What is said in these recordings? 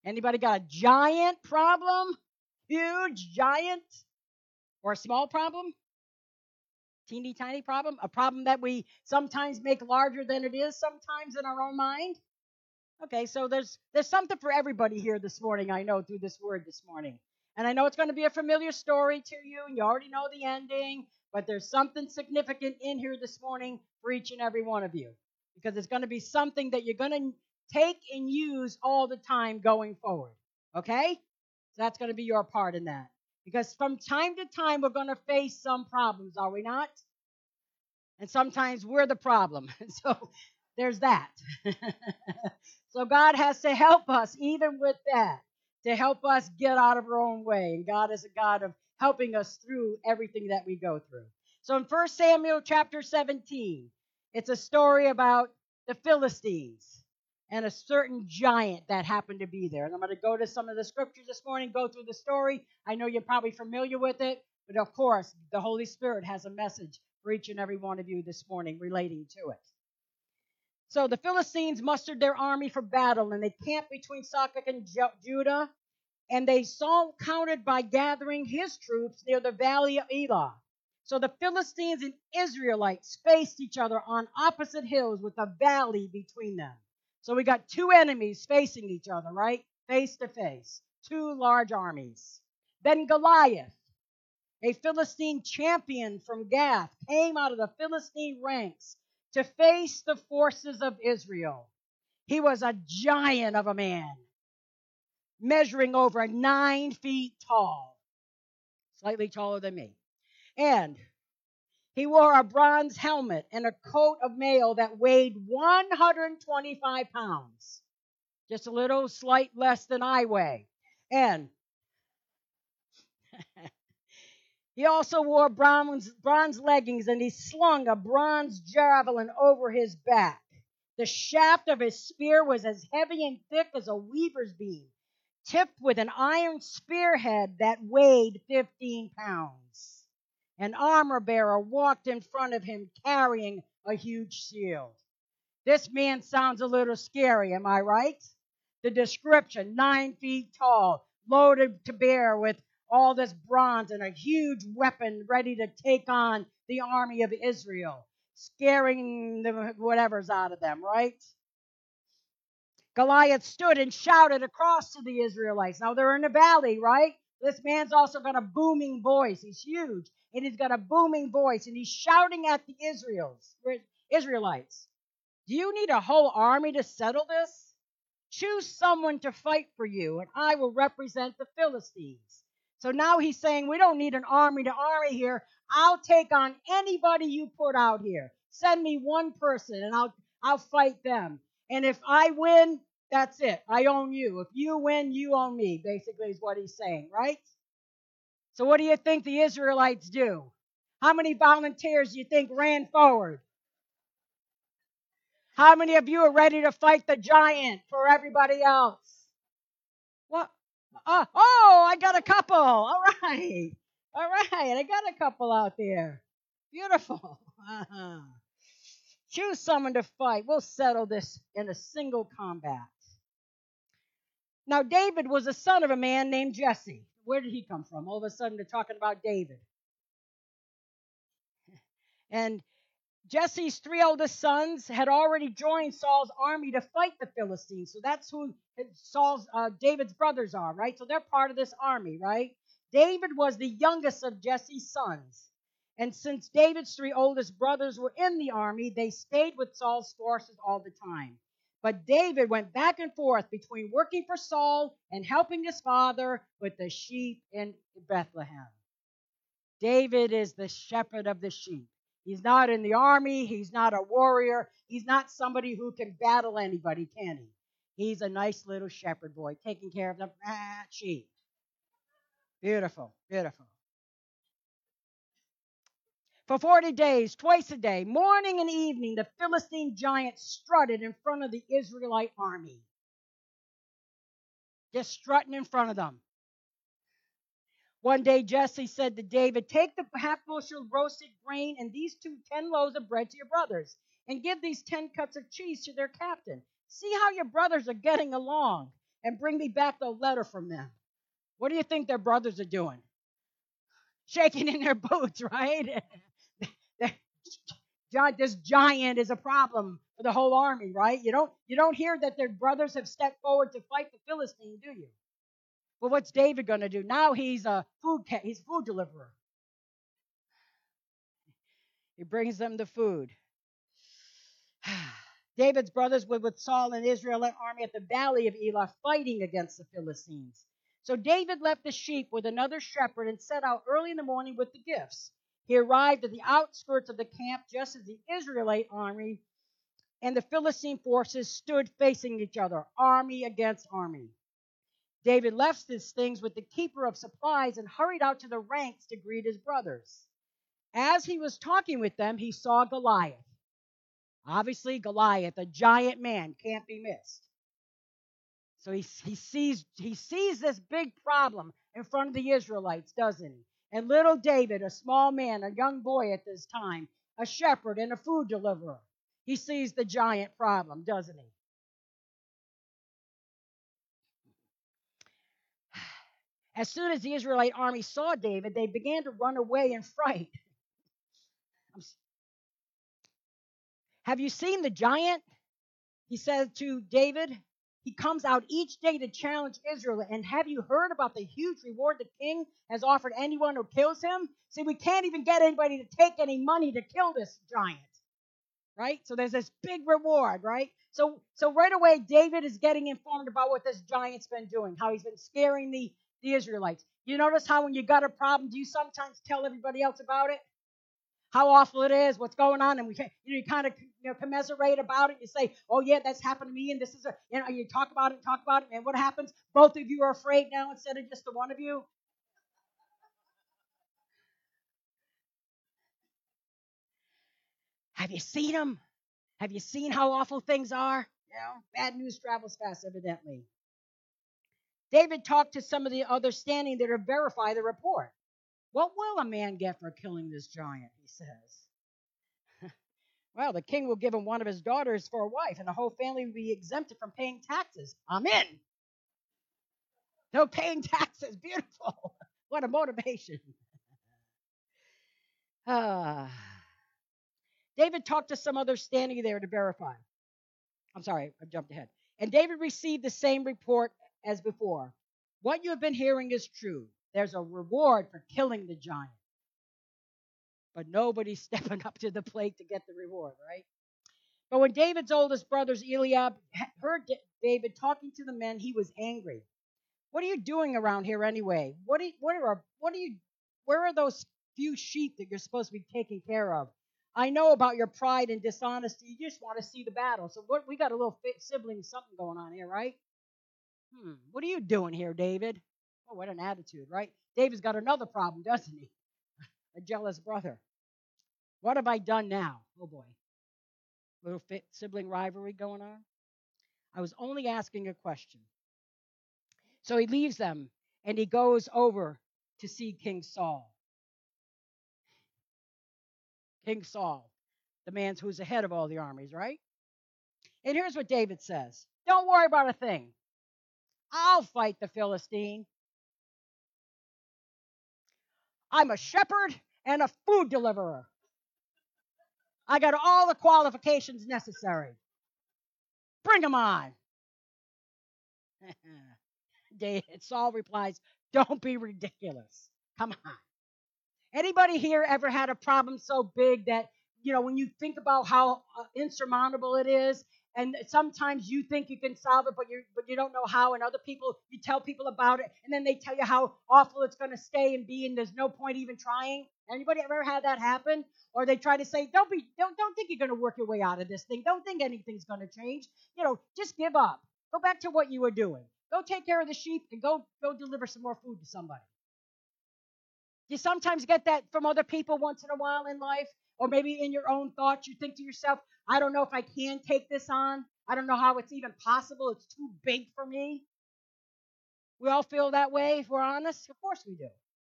Anybody got a giant problem? Huge, giant, or a small problem? Teeny tiny problem? A problem that we sometimes make larger than it is, sometimes in our own mind? Okay, so there's something for everybody here this morning, I know, through this word this morning. And I know it's going to be a familiar story to you, and you already know the ending, but there's something significant in here this morning for each and every one of you. Because it's going to be something that you're going to take and use all the time going forward. Okay? So that's going to be your part in that. Because from time to time, we're going to face some problems, are we not? And sometimes we're the problem. So there's that. So God has to help us even with that, to help us get out of our own way. And God is a God of helping us through everything that we go through. So in 1 Samuel chapter 17, it's a story about the Philistines and a certain giant that happened to be there. And I'm going to go to some of the scriptures this morning, go through the story. I know you're probably familiar with it, but of course, the Holy Spirit has a message for each and every one of you this morning relating to it. So the Philistines mustered their army for battle, and they camped between Socoh and Judah, and they Saul counted by gathering his troops near the valley of Elah. So the Philistines and Israelites faced each other on opposite hills with a valley between them. So we got two enemies facing each other, right? Face to face. Two large armies. Then Goliath, a Philistine champion from Gath, came out of the Philistine ranks to face the forces of Israel. He was a giant of a man, measuring over 9 feet tall, slightly taller than me. And he wore a bronze helmet and a coat of mail that weighed 125 pounds, just a little slight less than I weigh. And he also wore bronze leggings, and he slung a bronze javelin over his back. The shaft of his spear was as heavy and thick as a weaver's beam, tipped with an iron spearhead that weighed 15 pounds. An armor bearer walked in front of him carrying a huge shield. This man sounds a little scary, am I right? The description, 9 feet tall, loaded to bear with all this bronze and a huge weapon ready to take on the army of Israel, scaring the whatever's out of them, right? Goliath stood and shouted across to the Israelites. Now they're in a valley, right? This man's also got a booming voice. He's huge, and he's got a booming voice, and he's shouting at the Israelites. Do you need a whole army to settle this? Choose someone to fight for you, and I will represent the Philistines. So now he's saying, we don't need an army to army here. I'll take on anybody you put out here. Send me one person, and I'll fight them. And if I win, that's it. I own you. If you win, you own me, basically is what he's saying, right? So what do you think the Israelites do? How many volunteers do you think ran forward? How many of you are ready to fight the giant for everybody else? What? I got a couple. All right. All right. I got a couple out there. Beautiful. Uh-huh. Choose someone to fight. We'll settle this in a single combat. Now, David was the son of a man named Jesse. Where did he come from? All of a sudden, they're talking about David. And Jesse's 3 oldest sons had already joined Saul's army to fight the Philistines. So that's who David's brothers are, right? So they're part of this army, right? David was the youngest of Jesse's sons. And since David's 3 oldest brothers were in the army, they stayed with Saul's forces all the time. But David went back and forth between working for Saul and helping his father with the sheep in Bethlehem. David is the shepherd of the sheep. He's not in the army. He's not a warrior. He's not somebody who can battle anybody, can he? He's a nice little shepherd boy taking care of the sheep. Beautiful, beautiful. For 40 days, twice a day, morning and evening, the Philistine giant strutted in front of the Israelite army. Just strutting in front of them. One day Jesse said to David, take the half bushel roasted grain and these 10 loaves of bread to your brothers, and give these 10 cuts of cheese to their captain. See how your brothers are getting along. and bring me back the letter from them. What do you think their brothers are doing? Shaking in their boots, right? This giant is a problem for the whole army, right? You don't hear that their brothers have stepped forward to fight the Philistine, do you? Well, what's David going to do? Now he's a food deliverer. He brings them the food. David's brothers were with Saul and Israelite army at the valley of Elah fighting against the Philistines. So David left the sheep with another shepherd and set out early in the morning with the gifts. He arrived at the outskirts of the camp just as the Israelite army and the Philistine forces stood facing each other, army against army. David left his things with the keeper of supplies and hurried out to the ranks to greet his brothers. As he was talking with them, he saw Goliath. Obviously, Goliath, a giant man, can't be missed. So he sees this big problem in front of the Israelites, doesn't he? And little David, a small man, a young boy at this time, a shepherd and a food deliverer, he sees the giant problem, doesn't he? As soon as the Israelite army saw David, they began to run away in fright. Have you seen the giant? He said to David. He comes out each day to challenge Israel. And have you heard about the huge reward the king has offered anyone who kills him? See, we can't even get anybody to take any money to kill this giant, right? So there's this big reward, right? So right away, David is getting informed about what this giant's been doing, how he's been scaring the Israelites. You notice how when you got a problem, do you sometimes tell everybody else about it? How awful it is, what's going on, and you kind of commiserate about it. You say, "Oh yeah, that's happened to me," and this is you talk about it, and what happens? Both of you are afraid now instead of just the one of you. Have you seen them? Have you seen how awful things are? Bad news travels fast, evidently. David talked to some of the others standing there to verify the report. What will a man get for killing this giant? He says. Well, the king will give him one of his daughters for a wife, and the whole family will be exempted from paying taxes. I'm in. No paying taxes. Beautiful. What a motivation. David talked to some others standing there to verify. I'm sorry, I jumped ahead. And David received the same report as before. What you have been hearing is true. There's a reward for killing the giant. But nobody's stepping up to the plate to get the reward, right? But when David's oldest brothers, Eliab, heard David talking to the men, he was angry. What are you doing around here anyway? Where are those few sheep that you're supposed to be taking care of? I know about your pride and dishonesty. You just want to see the battle. So we got a little sibling something going on here, right? What are you doing here, David? Oh, what an attitude, right? David's got another problem, doesn't he? A jealous brother. What have I done now? Oh, boy. Little sibling rivalry going on. I was only asking a question. So he leaves them, and he goes over to see King Saul. King Saul, the man who's the head of all the armies, right? And here's what David says. Don't worry about a thing. I'll fight the Philistine. I'm a shepherd and a food deliverer. I got all the qualifications necessary. Bring them on. Saul replies, don't be ridiculous. Come on. Anybody here ever had a problem so big that, when you think about how insurmountable it is, and sometimes you think you can solve it, but you don't know how, and other people, you tell people about it, and then they tell you how awful it's going to stay and be, and there's no point even trying? Anybody ever had that happen? Or they try to say, don't think you're going to work your way out of this thing. Don't think anything's going to change. Just give up. Go back to what you were doing. Go take care of the sheep and go deliver some more food to somebody. You sometimes get that from other people once in a while in life, or maybe in your own thoughts. You think to yourself, I don't know if I can take this on. I don't know how it's even possible. It's too big for me. We all feel that way if we're honest. Of course we do.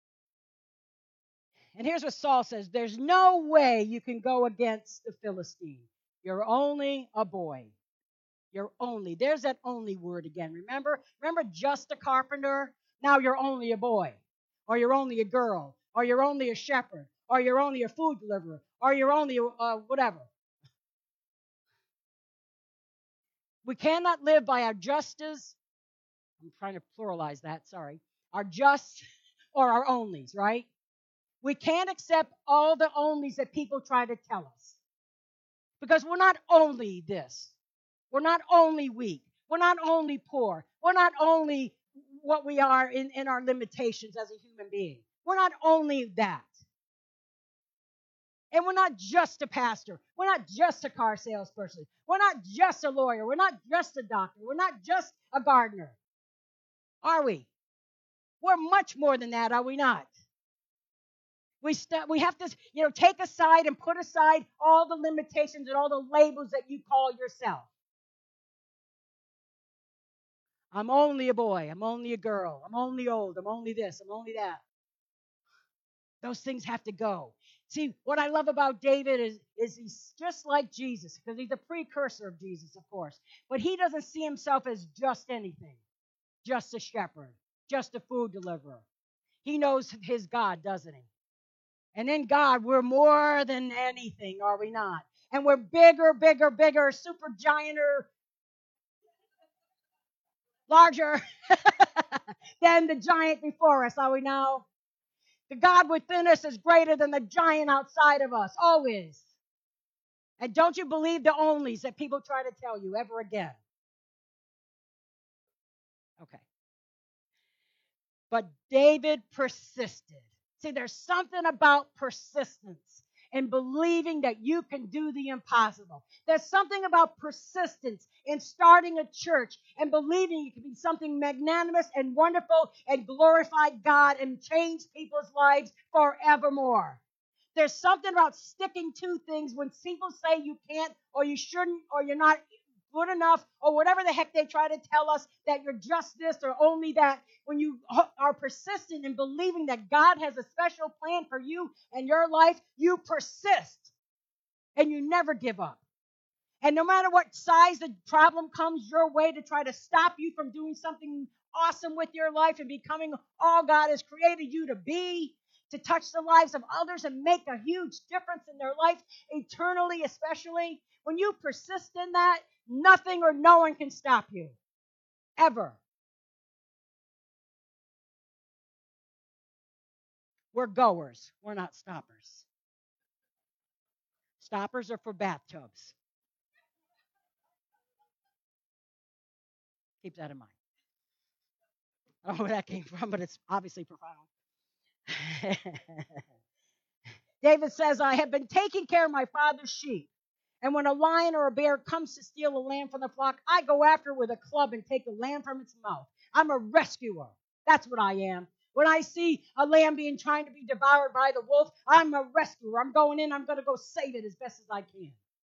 And here's what Saul says. There's no way you can go against the Philistine. You're only a boy. You're only. There's that only word again. Remember just a carpenter? Now you're only a boy, or you're only a girl, or you're only a shepherd, or you're only a food deliverer, or you're only whatever. We cannot live by our justas. I'm trying to pluralize that, sorry. Our just or our onlys, right? We can't accept all the onlys that people try to tell us. Because we're not only this. We're not only weak. We're not only poor. We're not only what we are in our limitations as a human being. We're not only that. And we're not just a pastor. We're not just a car salesperson. We're not just a lawyer. We're not just a doctor. We're not just a gardener. Are we? We're much more than that, are we not? We have to, take aside and put aside all the limitations and all the labels that you call yourself. I'm only a boy. I'm only a girl. I'm only old. I'm only this. I'm only that. Those things have to go. See, what I love about David is he's just like Jesus, because he's a precursor of Jesus, of course. But he doesn't see himself as just anything, just a shepherd, just a food deliverer. He knows his God, doesn't he? And in God, we're more than anything, are we not? And we're bigger, bigger, bigger, super gianter, larger than the giant before us, are we now? The God within us is greater than the giant outside of us, always. And don't you believe the onlys that people try to tell you ever again. Okay. But David persisted. See, there's something about persistence and believing that you can do the impossible. There's something about persistence in starting a church and believing you can be something magnanimous and wonderful and glorify God and change people's lives forevermore. There's something about sticking to things when people say you can't or you shouldn't or you're not good enough or whatever the heck they try to tell us that you're just this or only that. When you are persistent in believing that God has a special plan for you and your life, you persist and you never give up. And no matter what size the problem comes your way to try to stop you from doing something awesome with your life and becoming all God has created you to be, to touch the lives of others and make a huge difference in their life eternally, especially, when you persist in that, nothing or no one can stop you. Ever. We're goers. We're not stoppers. Stoppers are for bathtubs. Keep that in mind. I don't know where that came from, but it's obviously profound. David says, I have been taking care of my father's sheep. And when a lion or a bear comes to steal a lamb from the flock, I go after it with a club and take the lamb from its mouth. I'm a rescuer. That's what I am. When I see a lamb being trying to be devoured by the wolf, I'm a rescuer. I'm going in. I'm going to go save it as best as I can.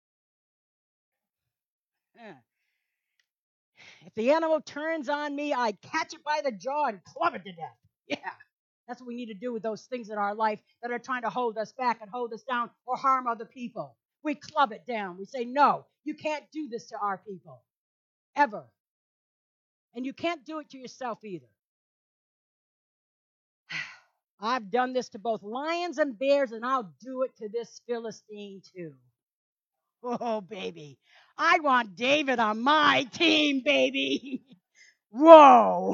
Yeah. If the animal turns on me, I catch it by the jaw and club it to death. Yeah. That's what we need to do with those things in our life that are trying to hold us back and hold us down or harm other people. We club it down. We say, no, you can't do this to our people. Ever. And you can't do it to yourself either. I've done this to both lions and bears, and I'll do it to this Philistine too. Oh, baby. I want David on my team, baby. Whoa.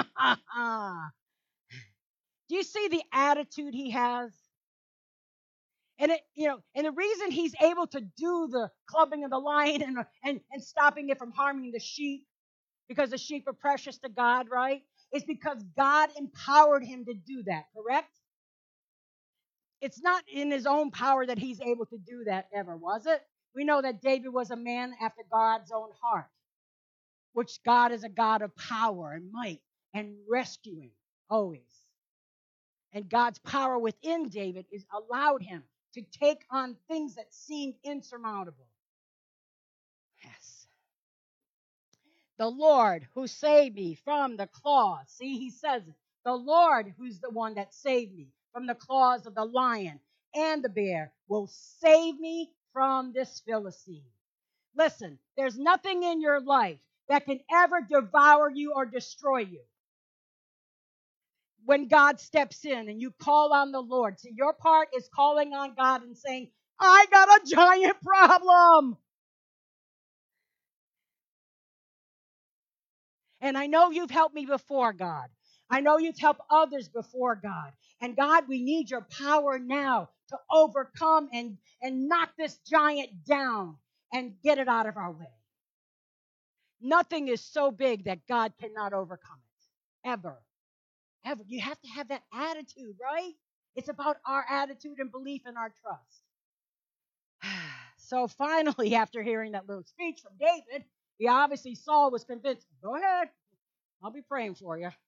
Do you see the attitude he has? And and the reason he's able to do the clubbing of the lion and stopping it from harming the sheep, because the sheep are precious to God, right? Is because God empowered him to do that, correct? It's not in his own power that he's able to do that ever, was it? We know that David was a man after God's own heart, which God is a God of power and might and rescuing always. And God's power within David is allowed him to take on things that seemed insurmountable. Yes. The Lord who saved me from the claws. See, he says it. The Lord who's the one that saved me from the claws of the lion and the bear will save me from this Philistine. Listen, there's nothing in your life that can ever devour you or destroy you when God steps in and you call on the Lord. So your part is calling on God and saying, I got a giant problem. And I know you've helped me before, God. I know you've helped others before, God. And God, we need your power now to overcome and knock this giant down and get it out of our way. Nothing is so big that God cannot overcome it. Ever. Ever. You have to have that attitude, right? It's about our attitude and belief and our trust. So finally, after hearing that little speech from David, he obviously Saul was convinced. Go ahead. I'll be praying for you.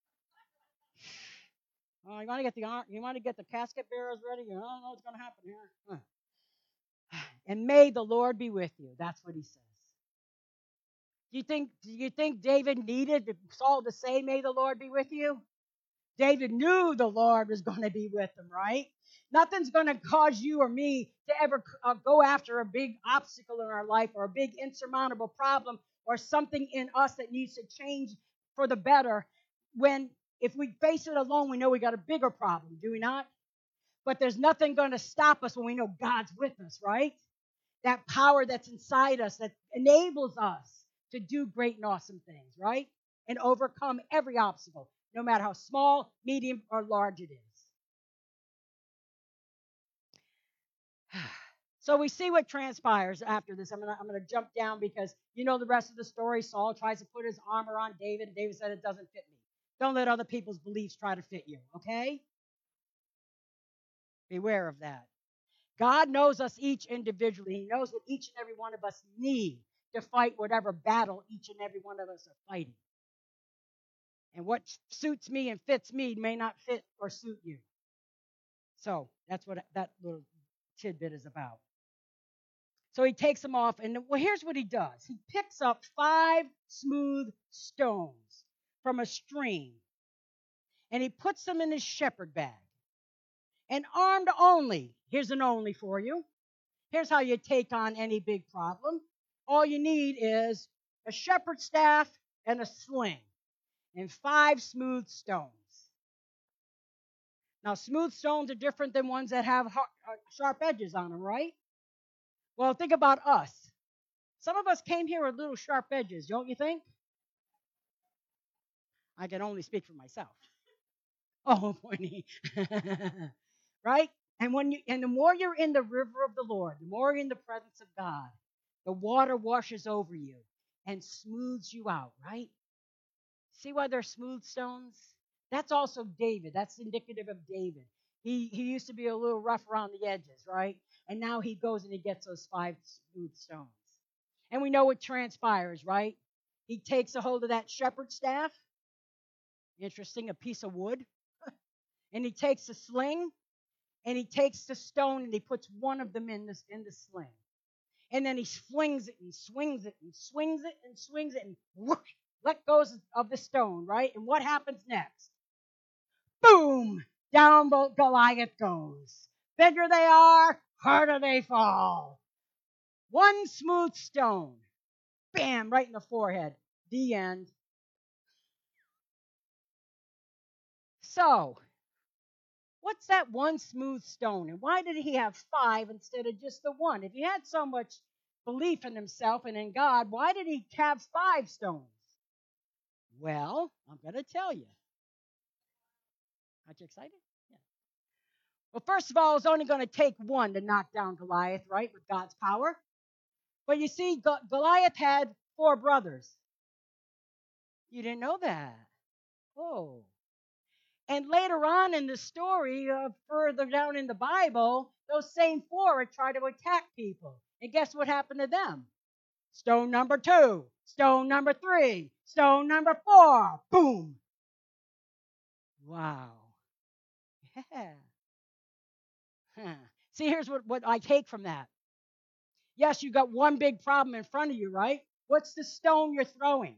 Oh, you want to get the casket bearers ready? You don't know what's going to happen here. And may the Lord be with you. That's what he says. Do you think David needed Saul to say, may the Lord be with you? David knew the Lord was going to be with him, right? Nothing's going to cause you or me to ever go after a big obstacle in our life or a big insurmountable problem or something in us that needs to change for the better when if we face it alone, we know we got a bigger problem, do we not? But there's nothing going to stop us when we know God's with us, right? That power that's inside us that enables us to do great and awesome things, right? And overcome every obstacle, no matter how small, medium, or large it is. So we see what transpires after this. I'm gonna jump down because you know the rest of the story. Saul tries to put his armor on David, and David said, it doesn't fit me. Don't let other people's beliefs try to fit you, okay? Beware of that. God knows us each individually. He knows what each and every one of us need to fight whatever battle each and every one of us are fighting. And what suits me and fits me may not fit or suit you. So that's what that little tidbit is about. So he takes them off, and well, here's what he does. He picks up 5 smooth stones from a stream, and he puts them in his shepherd bag. And armed only, here's an only for you. Here's how you take on any big problem. All you need is a shepherd's staff and a sling and 5 smooth stones. Now, smooth stones are different than ones that have sharp edges on them, right? Well, think about us. Some of us came here with little sharp edges, don't you think? I can only speak for myself. Oh, pointy. Right? And the more you're in the river of the Lord, the more you're in the presence of God, the water washes over you and smooths you out, right? See why they're smooth stones? That's also David. That's indicative of David. He used to be a little rough around the edges, right? And now he goes and he gets those 5 smooth stones. And we know what transpires, right? He takes a hold of that shepherd's staff. Interesting, a piece of wood. And he takes a sling and he takes the stone and he puts one of them in the sling. And then he flings it and swings it and swings it and swings it and whoosh, let go of the stone, right? And what happens next? Boom! Down Goliath goes. Bigger they are, harder they fall. One smooth stone. Bam! Right in the forehead. The end. So, what's that one smooth stone? And why did he have 5 instead of just the one? If he had so much belief in himself and in God, why did he have 5 stones? Well, I'm going to tell you. Aren't you excited? Yeah. Well, first of all, it's only going to take one to knock down Goliath, right, with God's power. But you see, Goliath had 4 brothers. You didn't know that. Oh. And later on in the story, further down in the Bible, those same 4 would try to attack people. And guess what happened to them? Stone number 2, stone number 3, stone number 4. Boom. Wow. Yeah. Huh. See, here's what I take from that. Yes, you got one big problem in front of you, right? What's the stone you're throwing?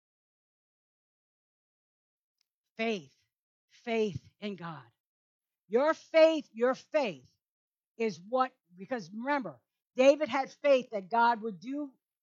Faith. Faith in God. Your faith is what, because remember, David had faith that God would do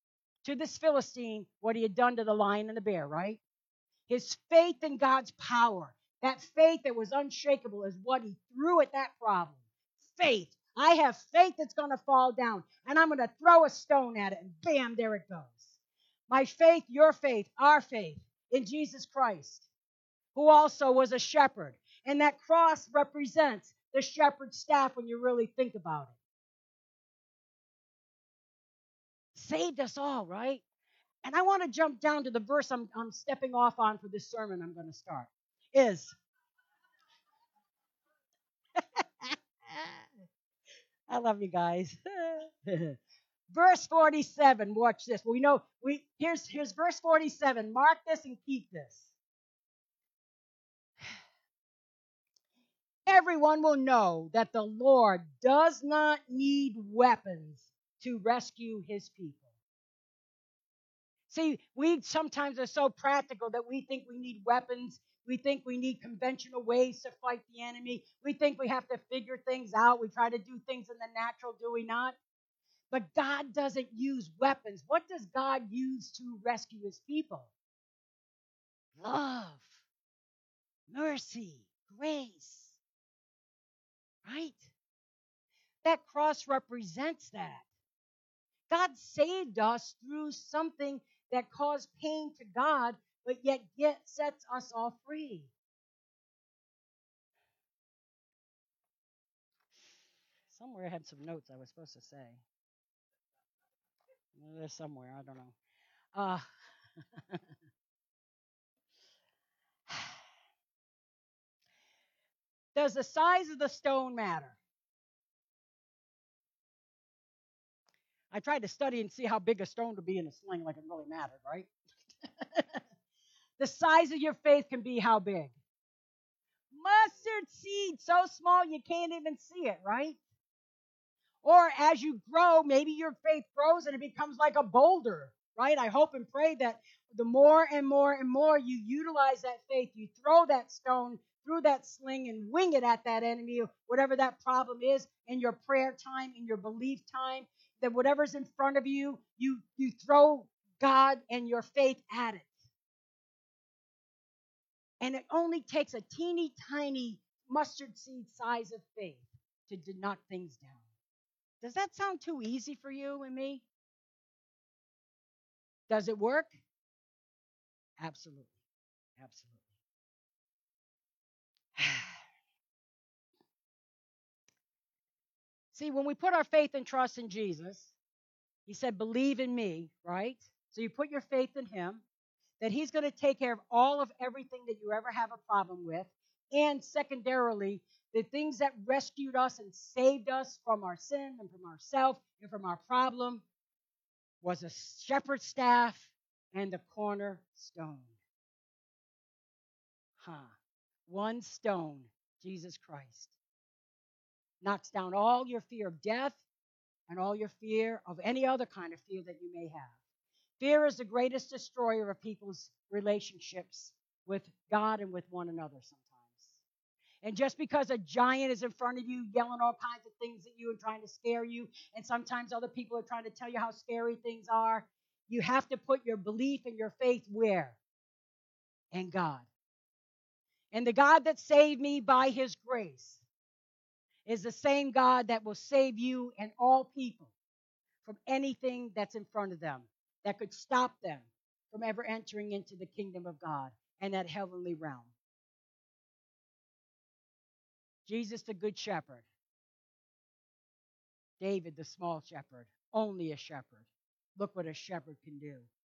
to this Philistine what he had done to the lion and the bear, right? His faith in God's power, that faith that was unshakable, is what he threw at that problem. Faith. I have faith that's going to fall down, and I'm going to throw a stone at it, and bam, there it goes. My faith, your faith, our faith in Jesus Christ, who also was a shepherd. And that cross represents the shepherd's staff when you really think about it. Saved us all, right? And I want to jump down to the verse I'm stepping off on for this sermon I'm going to start. I love you guys. Verse 47. Watch this. Here's verse 47. Mark this and keep this. Everyone will know that the Lord does not need weapons to rescue his people. See, we sometimes are so practical that we think we need weapons. We think we need conventional ways to fight the enemy. We think we have to figure things out. We try to do things in the natural, do we not? But God doesn't use weapons. What does God use to rescue his people? Love, mercy, grace. Right? That cross represents that. God saved us through something that caused pain to God, but yet sets us all free. Somewhere I had some notes I was supposed to say. There's somewhere, I don't know. Does the size of the stone matter? I tried to study and see how big a stone would be in a sling, like it really mattered, right? The size of your faith can be how big? Mustard seed, so small you can't even see it, right? Or as you grow, maybe your faith grows and it becomes like a boulder, right? I hope and pray that the more and more and more you utilize that faith, you throw that stone through that sling and wing it at that enemy, whatever that problem is, in your prayer time, in your belief time, that whatever's in front of you, you throw God and your faith at it. And it only takes a teeny tiny mustard seed size of faith to knock things down. Does that sound too easy for you and me? Does it work? Absolutely. Absolutely. See, when we put our faith and trust in Jesus, he said, believe in me, right? So you put your faith in him, that he's going to take care of all of everything that you ever have a problem with. And secondarily, the things that rescued us and saved us from our sin and from ourselves and from our problem was a shepherd's staff and the cornerstone. One stone, Jesus Christ, knocks down all your fear of death and all your fear of any other kind of fear that you may have. Fear is the greatest destroyer of people's relationships with God and with one another sometimes. And just because a giant is in front of you yelling all kinds of things at you and trying to scare you, and sometimes other people are trying to tell you how scary things are, you have to put your belief and your faith where? In God. And the God that saved me by his grace is the same God that will save you and all people from anything that's in front of them that could stop them from ever entering into the kingdom of God and that heavenly realm. Jesus, the good shepherd. David, the small shepherd. Only a shepherd. Look what a shepherd can do.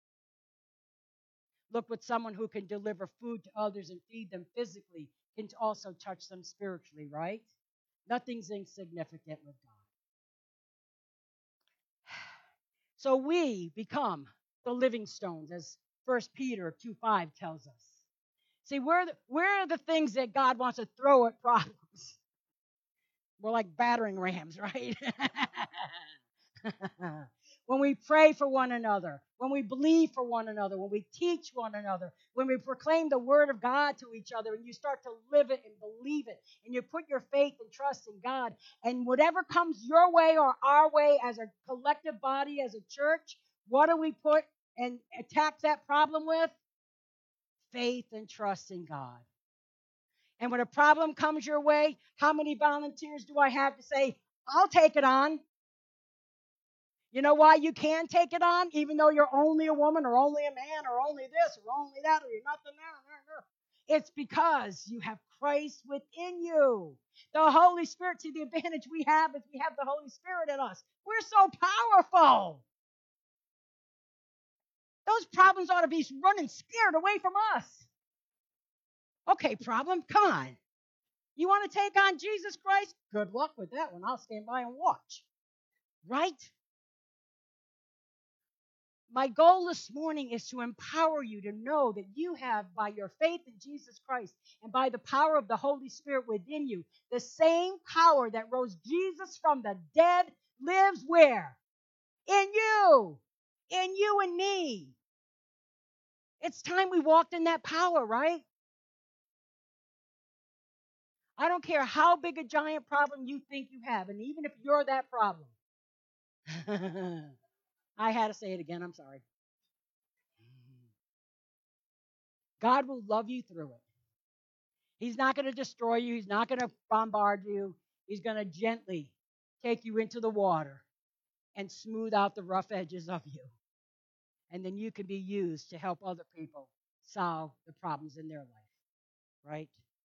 Look what someone who can deliver food to others and feed them physically can also touch them spiritually, right? Nothing's insignificant with God. So we become the living stones, as 1 Peter 2:5 tells us. See, where are the things that God wants to throw at problems? We're like battering rams, right? When we pray for one another, when we believe for one another, when we teach one another, when we proclaim the word of God to each other, and you start to live it and believe it, and you put your faith and trust in God, and whatever comes your way or our way as a collective body, as a church, What do we put and attack that problem with? Faith and trust in God. And when a problem comes your way, how many volunteers do I have to say, I'll take it on? You know why you can take it on, even though you're only a woman or only a man or only this or only that or you're nothing there. It's because you have Christ within you. The Holy Spirit, see, the advantage we have is we have the Holy Spirit in us. We're so powerful. Those problems ought to be running scared away from us. Okay, problem, come on. You want to take on Jesus Christ? Good luck with that one. I'll stand by and watch. Right? My goal this morning is to empower you to know that you have, by your faith in Jesus Christ and by the power of the Holy Spirit within you, the same power that rose Jesus from the dead lives where? In you. In you and me. It's time we walked in that power, right? I don't care how big a giant problem you think you have, and even if you're that problem. I had to say it again, I'm sorry. God will love you through it. He's not going to destroy you. He's not going to bombard you. He's going to gently take you into the water and smooth out the rough edges of you. And then you can be used to help other people solve the problems in their life, right?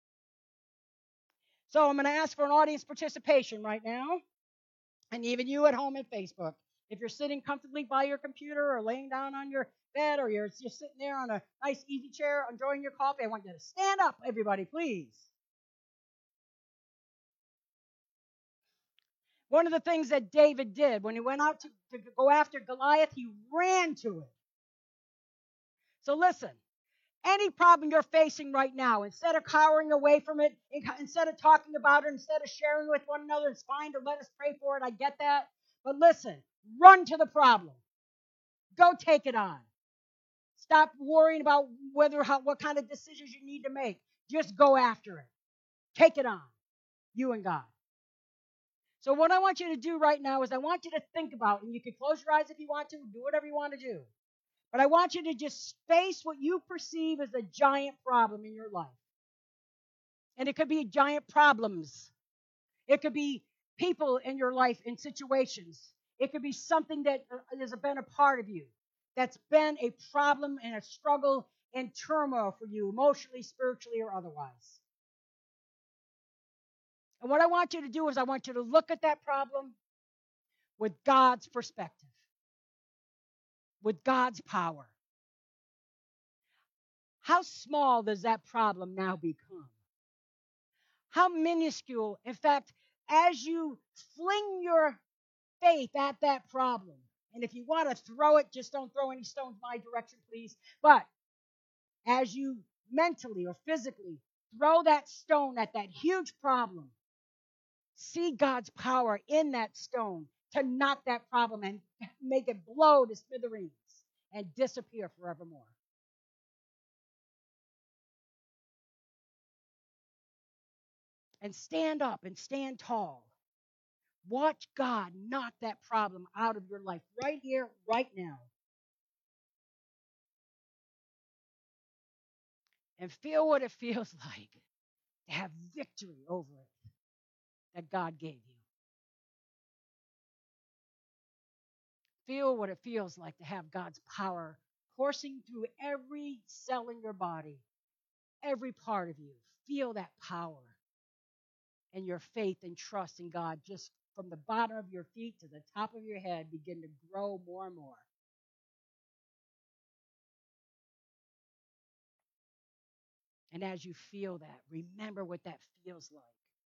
So I'm going to ask for an audience participation right now. And even you at home at Facebook. If you're sitting comfortably by your computer or laying down on your bed or you're just sitting there on a nice easy chair enjoying your coffee, I want you to stand up, everybody, please. One of the things that David did when he went out to go after Goliath, he ran to it. So listen, any problem you're facing right now, instead of cowering away from it, instead of talking about it, instead of sharing with one another, it's fine to let us pray for it. I get that. But listen, run to the problem. Go take it on. Stop worrying about what kind of decisions you need to make. Just go after it. Take it on, you and God. So what I want you to do right now is I want you to think about, and you can close your eyes if you want to, do whatever you want to do. But I want you to just face what you perceive as a giant problem in your life. And it could be giant problems. It could be people in your life in situations. It could be something that has been a part of you that's been a problem and a struggle and turmoil for you, emotionally, spiritually, or otherwise. And what I want you to do is I want you to look at that problem with God's perspective, with God's power. How small does that problem now become? How minuscule. In fact, as you fling your faith at that problem, and if you want to throw it, just don't throw any stones my direction, please. But as you mentally or physically throw that stone at that huge problem, see God's power in that stone to knock that problem and make it blow to smithereens and disappear forevermore. And stand up and stand tall. Watch God knock that problem out of your life right here, right now. And feel what it feels like to have victory over it that God gave you. Feel what it feels like to have God's power coursing through every cell in your body, every part of you. Feel that power and your faith and trust in God just from the bottom of your feet to the top of your head begin to grow more and more. And as you feel that, remember what that feels like.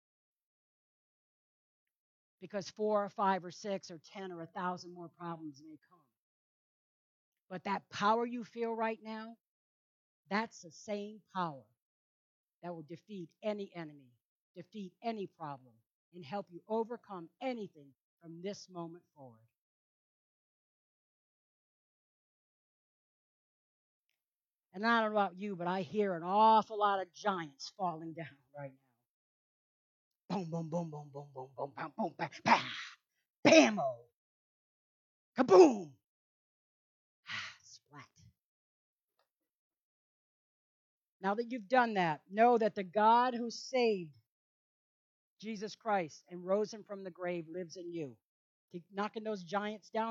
Because 4 or 5 or 6 or 10 or 1,000 more problems may come. But that power you feel right now, that's the same power that will defeat any enemy, defeat any problem, and help you overcome anything from this moment forward. And I don't know about you, but I hear an awful lot of giants falling down right now. Boom, boom, boom, boom, boom, boom, boom, boom, boom, bam, bam, bam, kaboom. Now that you've done that, know that the God who saved Jesus Christ and rose him from the grave lives in you. Keep knocking those giants down.